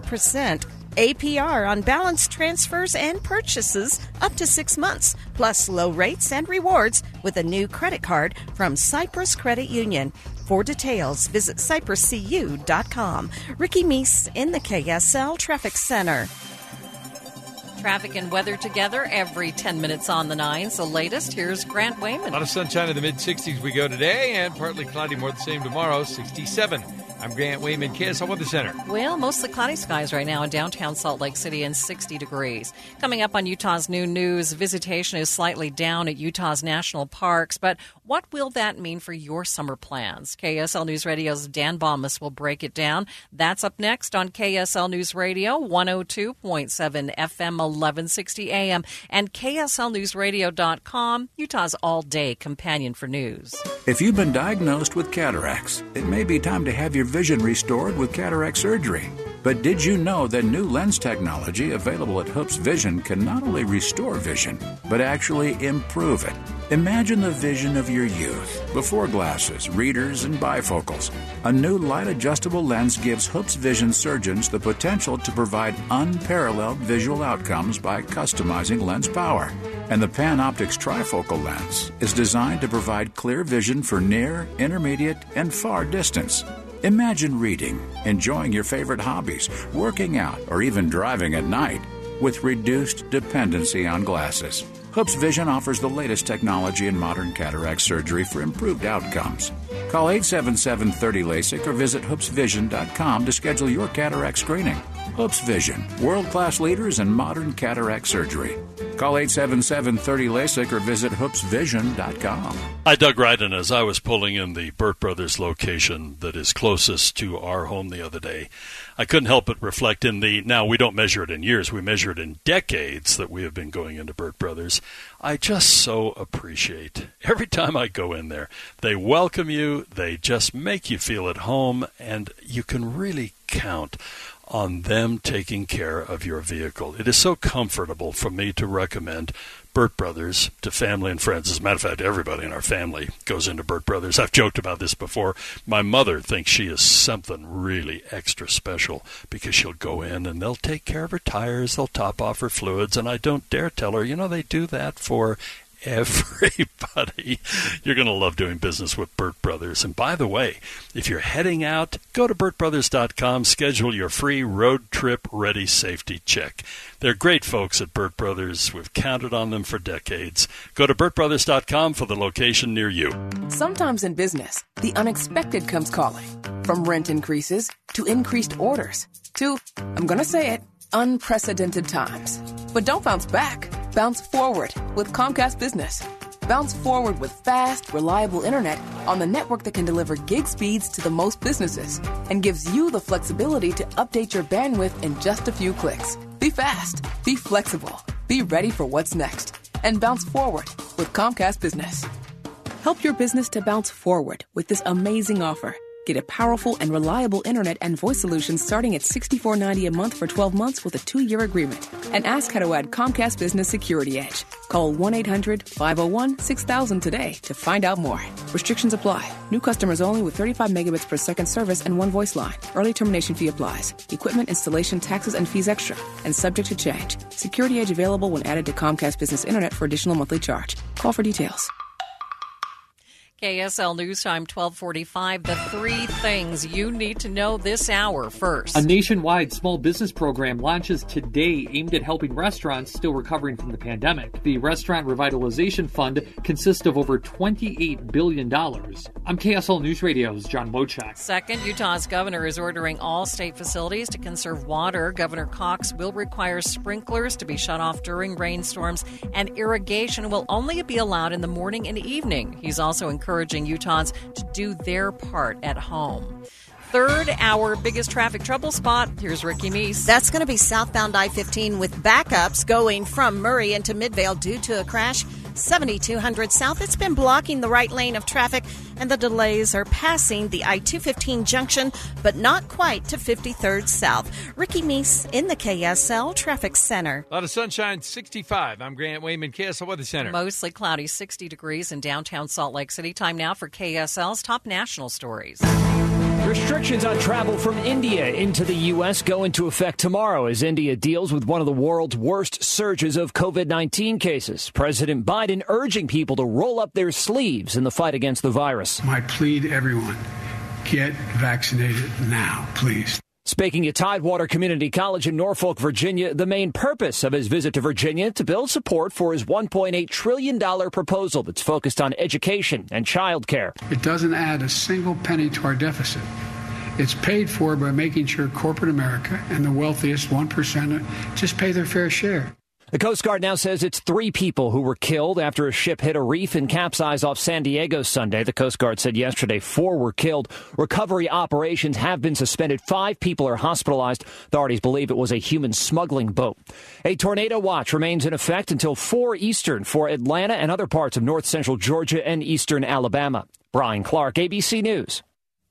0% APR on balance transfers and purchases up to 6 months, plus low rates and rewards with a new credit card from Cyprus Credit Union. For details, visit cypruscu.com. Ricky Meese in the KSL Traffic Center. Traffic and weather together every 10 minutes on the 9s. The latest, here's Grant Wayman. A lot of sunshine in the mid-60s we go today, and partly cloudy, more the same tomorrow, 67. I'm Grant Wayman, KSL Weather Center. Well, mostly cloudy skies right now in downtown Salt Lake City and 60 degrees. Coming up on Utah's Noon News, visitation is slightly down at Utah's national parks, but what will that mean for your summer plans? KSL News Radio's Dan Baumus will break it down. That's up next on KSL News Radio, 102.7 FM, 1160 AM, and KSLNewsRadio.com, Utah's all-day companion for news. If you've been diagnosed with cataracts, it may be time to have your vision restored with cataract surgery. But did you know that new lens technology available at Hoops Vision can not only restore vision, but actually improve it? Imagine the vision of your youth, before glasses, readers, and bifocals. A new light-adjustable lens gives Hoops Vision surgeons the potential to provide unparalleled visual outcomes by customizing lens power. And the PanOptix trifocal lens is designed to provide clear vision for near, intermediate, and far distance. Imagine reading, enjoying your favorite hobbies, working out, or even driving at night with reduced dependency on glasses. Hoops Vision offers the latest technology in modern cataract surgery for improved outcomes. Call 877-30-LASIK or visit hoopsvision.com to schedule your cataract screening. Hoops Vision, world-class leaders in modern cataract surgery. Call 877-30-LASIK or visit hoopsvision.com. I dug right in as I was pulling in the Burt Brothers location that is closest to our home the other day. I couldn't help but reflect now we don't measure it in years, we measure it in decades that we have been going into Burt Brothers. I just so appreciate every time I go in there. They welcome you, they just make you feel at home, and you can really count on them taking care of your vehicle. It is so comfortable for me to recommend Burt Brothers to family and friends. As a matter of fact, everybody in our family goes into Burt Brothers. I've joked about this before. My mother thinks she is something really extra special because she'll go in and they'll take care of her tires, they'll top off her fluids, and I don't dare tell her, they do that for everybody. You're going to love doing business with Burt Brothers. And by the way, if you're heading out, go to BurtBrothers.com, schedule your free road trip ready safety check. They're great folks at Burt Brothers. We've counted on them for decades. Go to BurtBrothers.com for the location near you. Sometimes in business, the unexpected comes calling. From rent increases to increased orders to, I'm going to say it, unprecedented times. But don't bounce back. Bounce forward with Comcast Business. Bounce forward with fast, reliable internet on the network that can deliver gig speeds to the most businesses and gives you the flexibility to update your bandwidth in just a few clicks. Be fast, be flexible, be ready for what's next, and bounce forward with Comcast Business. Help your business to bounce forward with this amazing offer. Get a powerful and reliable internet and voice solution starting at $64.90 a month for 12 months with a 2-year agreement. And ask how to add Comcast Business Security Edge. Call 1-800-501-6000 today to find out more. Restrictions apply. New customers only with 35 megabits per second service and 1 voice line. Early termination fee applies. Equipment installation taxes and fees extra and subject to change. Security Edge available when added to Comcast Business Internet for additional monthly charge. Call for details. KSL News Time 1245, the 3 things you need to know this hour. First, a nationwide small business program launches today aimed at helping restaurants still recovering from the pandemic. The Restaurant Revitalization Fund consists of over $28 billion. I'm KSL News Radio's John Wojcik. Second, Utah's governor is ordering all state facilities to conserve water. Governor Cox will require sprinklers to be shut off during rainstorms, and irrigation will only be allowed in the morning and evening. He's also encouraging Utahns to do their part at home. Third, our biggest traffic trouble spot. Here's Ricky Meese. That's going to be southbound I-15 with backups going from Murray into Midvale due to a crash. 7200 south. It's been blocking the right lane of traffic, and the delays are passing the I-215 junction, but not quite to 53rd South. Ricky Meese in the KSL Traffic Center. A lot of sunshine, 65. I'm Grant Wayman, KSL Weather Center. Mostly cloudy, 60 degrees in downtown Salt Lake City. Time now for KSL's top national stories. Restrictions on travel from India into the U.S. go into effect tomorrow as India deals with one of the world's worst surges of COVID-19 cases. President Biden urging people to roll up their sleeves in the fight against the virus. My plea to everyone, get vaccinated now, please. Speaking at Tidewater Community College in Norfolk, Virginia, the main purpose of his visit to Virginia to build support for his $1.8 trillion proposal that's focused on education and child care. It doesn't add a single penny to our deficit. It's paid for by making sure corporate America and the wealthiest 1% just pay their fair share. The Coast Guard now says it's 3 people who were killed after a ship hit a reef and capsized off San Diego Sunday. The Coast Guard said yesterday 4 were killed. Recovery operations have been suspended. 5 people are hospitalized. Authorities believe it was a human smuggling boat. A tornado watch remains in effect until 4 Eastern for Atlanta and other parts of north central Georgia and eastern Alabama. Brian Clark, ABC News.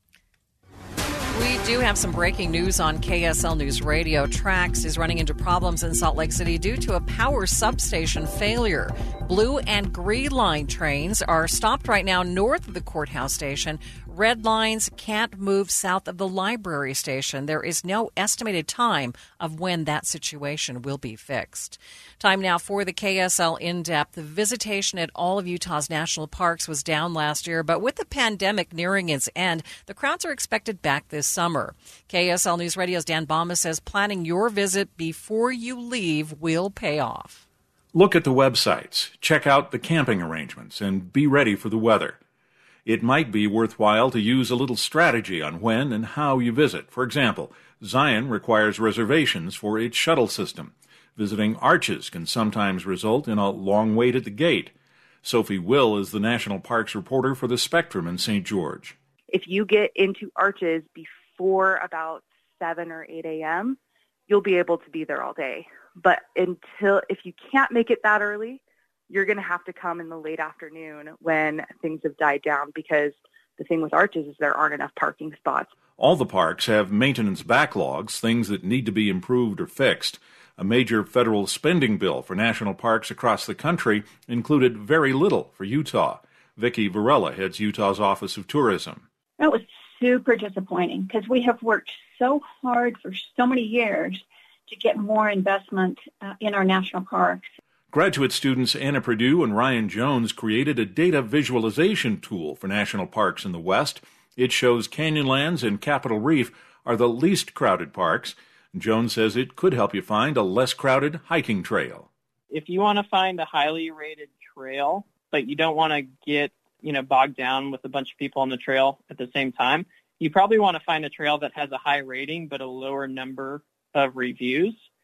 We do have some breaking news on KSL News Radio. TRAX is running into problems in Salt Lake City due to a power substation failure. Blue and Green Line trains are stopped right now north of the courthouse station. Red lines can't move south of the library station. There is no estimated time of when that situation will be fixed. Time now for the KSL In-Depth. The visitation at all of Utah's national parks was down last year, but with the pandemic nearing its end, the crowds are expected back this summer. KSL News Radio's Dan Bama says planning your visit before you leave will pay off. Look at the websites, check out the camping arrangements, and be ready for the weather. It might be worthwhile to use a little strategy on when and how you visit. For example, Zion requires reservations for its shuttle system. Visiting Arches can sometimes result in a long wait at the gate. Sophie Will is the National Parks reporter for the Spectrum in St. George. If you get into Arches before about 7 or 8 a.m., you'll be able to be there all day. But if you can't make it that early, you're going to have to come in the late afternoon when things have died down, because the thing with Arches is there aren't enough parking spots. All the parks have maintenance backlogs, things that need to be improved or fixed. A major federal spending bill for national parks across the country included very little for Utah. Vicki Varela heads Utah's Office of Tourism. That was super disappointing because we have worked so hard for so many years to get more investment in our national parks. Graduate students Anna Perdue and Ryan Jones created a data visualization tool for national parks in the West. It shows Canyonlands and Capitol Reef are the least crowded parks. Jones says it could help you find a less crowded hiking trail. If you want to find a highly rated trail, but you don't want to get, bogged down with a bunch of people on the trail at the same time, you probably want to find a trail that has a high rating but a lower number of reviews.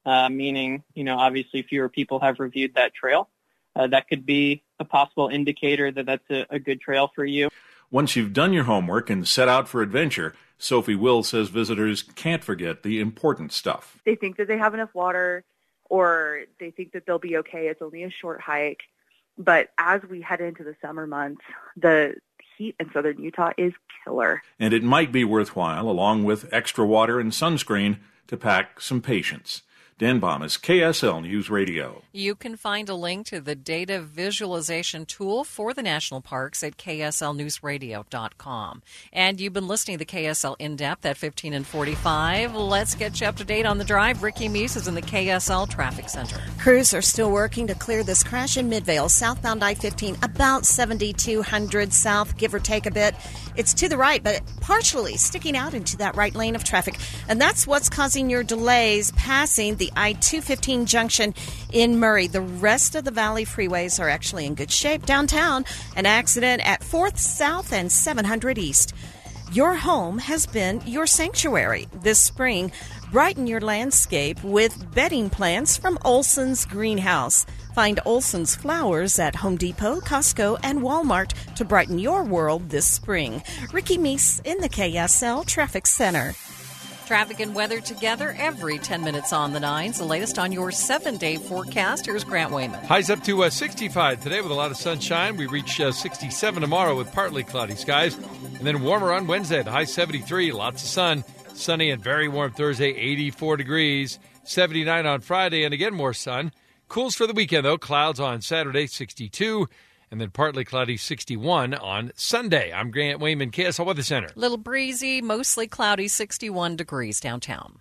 meaning, obviously fewer people have reviewed that trail. That could be a possible indicator that that's a good trail for you. Once you've done your homework and set out for adventure, Sophie Will says visitors can't forget the important stuff. They think that they have enough water, or they think that they'll be okay. It's only a short hike. But as we head into the summer months, the heat in southern Utah is killer. And it might be worthwhile, along with extra water and sunscreen, to pack some patience. Dan Baum is KSL News Radio. You can find a link to the data visualization tool for the national parks at kslnewsradio.com. And you've been listening to the KSL In-Depth at 15 and 45. Let's get you up to date on the drive. Ricky Meese is in the KSL Traffic Center. Crews are still working to clear this crash in Midvale, southbound I-15, about 7200 south, give or take a bit. It's to the right, but partially sticking out into that right lane of traffic. And that's what's causing your delays passing the I-215 junction in Murray. The rest of the Valley freeways are actually in good shape. Downtown, an accident at 4th South and 700 East. Your home has been your sanctuary this spring. Brighten your landscape with bedding plants from Olson's Greenhouse. Find Olson's Flowers at Home Depot, Costco, and Walmart to brighten your world this spring. Ricky Meese in the KSL Traffic Center. Traffic and weather together every 10 minutes on the 9s. The latest on your 7-day forecast. Here's Grant Wayman. Highs up to 65 today with a lot of sunshine. We reach 67 tomorrow with partly cloudy skies. And then warmer on Wednesday, the high 73, lots of sun. Sunny and very warm Thursday, 84 degrees. 79 on Friday, and again more sun. Cools for the weekend, though. Clouds on Saturday, 62. And then partly cloudy, 61 on Sunday. I'm Grant Wayman, KSL Weather Center. Little breezy, mostly cloudy, 61 degrees downtown.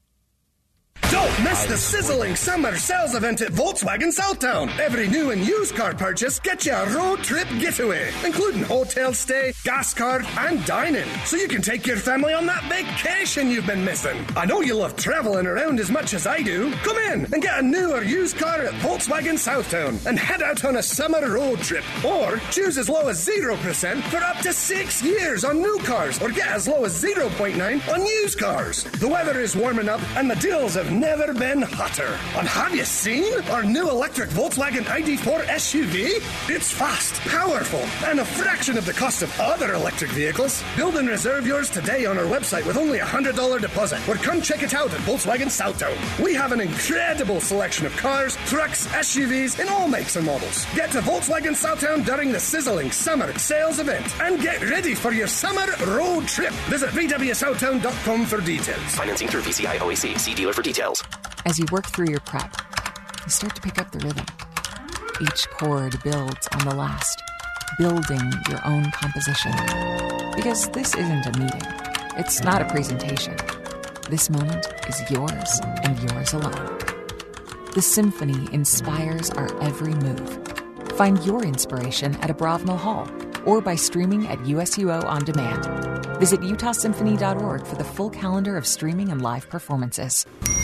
Don't miss the sizzling summer sales event at Volkswagen Southtown. Every new and used car purchase gets you a road trip getaway, including hotel stay, gas card, and dining, so you can take your family on that vacation you've been missing. I know you love traveling around as much as I do. Come in and get a new or used car at Volkswagen Southtown and head out on a summer road trip. Or choose as low as 0% for up to 6 years on new cars, or get as low as 0.9 on used cars. The weather is warming up and the deals have never been hotter. And have you seen our new electric Volkswagen ID4 SUV? It's fast, powerful, and a fraction of the cost of other electric vehicles. Build and reserve yours today on our website with only a $100 deposit, or come check it out at Volkswagen Southtown. We have an incredible selection of cars, trucks, SUVs in all makes and models. Get to Volkswagen Southtown during the sizzling summer sales event and get ready for your summer road trip. Visit VWSouthtown.com for details. Financing through VCI OAC. See dealer for details. As you work through your prep, you start to pick up the rhythm. Each chord builds on the last, building your own composition. Because this isn't a meeting. It's not a presentation. This moment is yours and yours alone. The symphony inspires our every move. Find your inspiration at Abravanel Hall or by streaming at USUO On Demand. Visit utahsymphony.org for the full calendar of streaming and live performances.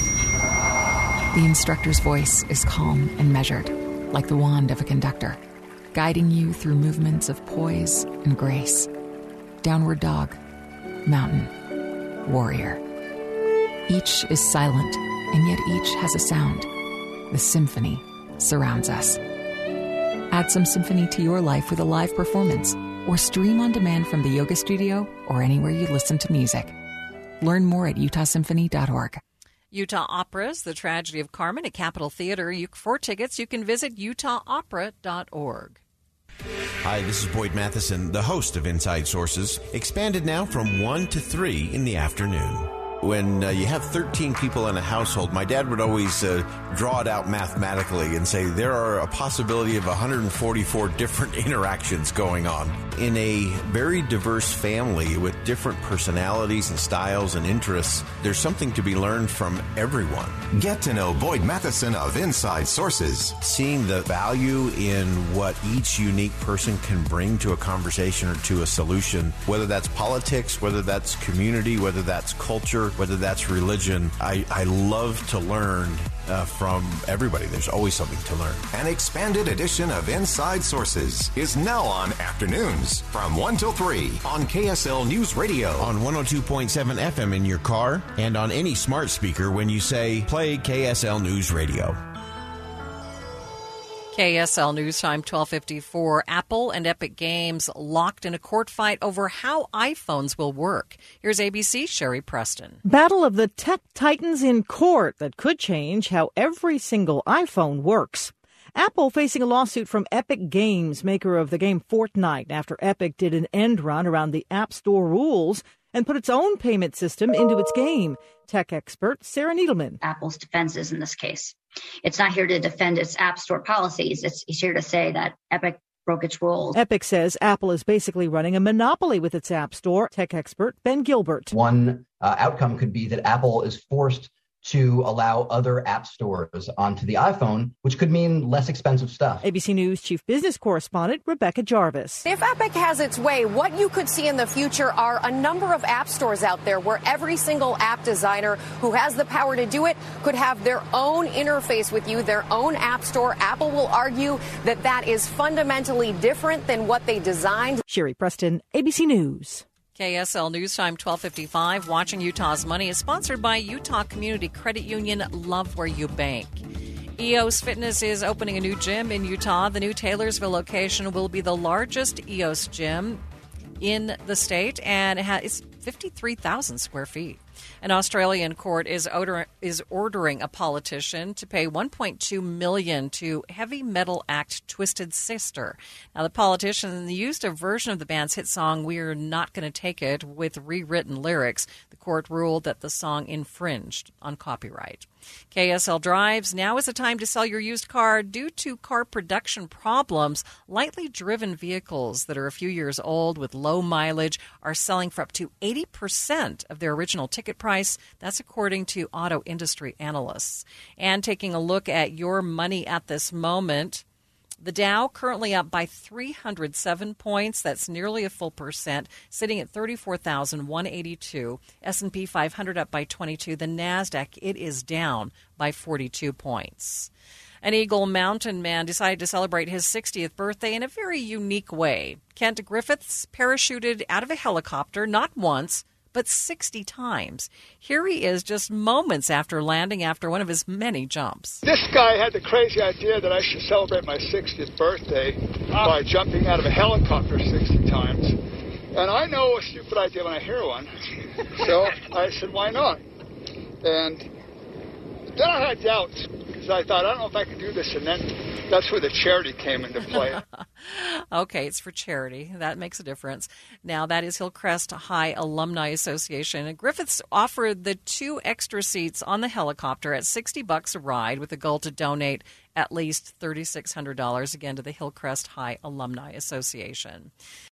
The instructor's voice is calm and measured, like the wand of a conductor, guiding you through movements of poise and grace. Downward dog, mountain, warrior. Each is silent, and yet each has a sound. The symphony surrounds us. Add some symphony to your life with a live performance, or stream on demand from the yoga studio or anywhere you listen to music. Learn more at utahsymphony.org. Utah Operas, The Tragedy of Carmen at Capitol Theater. For tickets, you can visit utahopera.org. Hi, this is Boyd Matheson, the host of Inside Sources, expanded now from 1 to 3 in the afternoon. When you have 13 people in a household, my dad would always draw it out mathematically and say there are a possibility of 144 different interactions going on. In a very diverse family with different personalities and styles and interests, there's something to be learned from everyone. Get to know Boyd Matheson of Inside Sources. Seeing the value in what each unique person can bring to a conversation or to a solution, whether that's politics, whether that's community, whether that's culture, whether that's religion. I love to learn from everybody. There's always something to learn. An expanded edition of Inside Sources is now on afternoons from 1 till 3 on KSL News Radio. On 102.7 FM in your car and on any smart speaker when you say, play KSL News Radio. KSL News Time 12:54. Apple and Epic Games locked in a court fight over how iPhones will work. Here's ABC's Sherry Preston. Battle of the tech titans in court that could change how every single iPhone works. Apple facing a lawsuit from Epic Games, maker of the game Fortnite, after Epic did an end run around the App Store rules and put its own payment system into its game. Tech expert Sarah Needleman. Apple's defense is in this case. It's not here to defend its App Store policies. It's here to say that Epic broke its rules. Epic says Apple is basically running a monopoly with its App Store. Tech expert Ben Gilbert. One outcome could be that Apple is forced to allow other app stores onto the iPhone, which could mean less expensive stuff. ABC News Chief Business Correspondent Rebecca Jarvis. If Epic has its way, what you could see in the future are a number of app stores out there where every single app designer who has the power to do it could have their own interface with you, their own app store. Apple will argue that that is fundamentally different than what they designed. Sherry Preston, ABC News. KSL News Time 12:55. Watching Utah's Money is sponsored by Utah Community Credit Union. Love where you bank. EOS Fitness is opening a new gym in Utah. The new Taylorsville location will be the largest EOS gym in the state, and it's 53,000 square feet. An Australian court is ordering a politician to pay $1.2 million to heavy metal act Twisted Sister. Now, the politician used a version of the band's hit song, We're Not Gonna Take It, with rewritten lyrics. The court ruled that the song infringed on copyright. KSL Drives, now is the time to sell your used car. Due to car production problems, lightly driven vehicles that are a few years old with low mileage are selling for up to 80% of their original ticket price. That's according to auto industry analysts. And taking a look at your money at this moment, the Dow currently up by 307 points. That's nearly a full percent, sitting at 34,182. S&P 500 up by 22. The NASDAQ, it is down by 42 points. An Eagle Mountain man decided to celebrate his 60th birthday in a very unique way. Kent Griffiths parachuted out of a helicopter not once, but 60 times. Here he is just moments after landing after one of his many jumps. This guy had the crazy idea that I should celebrate my 60th birthday by jumping out of a helicopter 60 times. And I know a stupid idea when I hear one. So I said, why not? And then I had doubts because I thought, I don't know if I can do this. And then that's where the charity came into play. Okay, it's for charity. That makes a difference. Now, that is Hillcrest High Alumni Association. And Griffiths offered the 2 extra seats on the helicopter at $60 a ride with a goal to donate at least $3,600, again, to the Hillcrest High Alumni Association.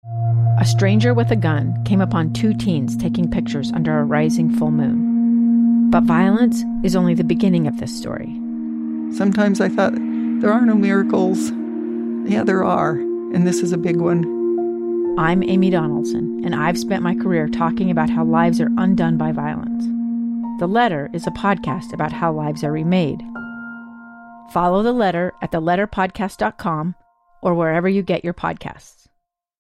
A stranger with a gun came upon 2 teens taking pictures under a rising full moon. But violence is only the beginning of this story. Sometimes I thought, there are no miracles. Yeah, there are, and this is a big one. I'm Amy Donaldson, and I've spent my career talking about how lives are undone by violence. The Letter is a podcast about how lives are remade. Follow The Letter at theletterpodcast.com or wherever you get your podcasts.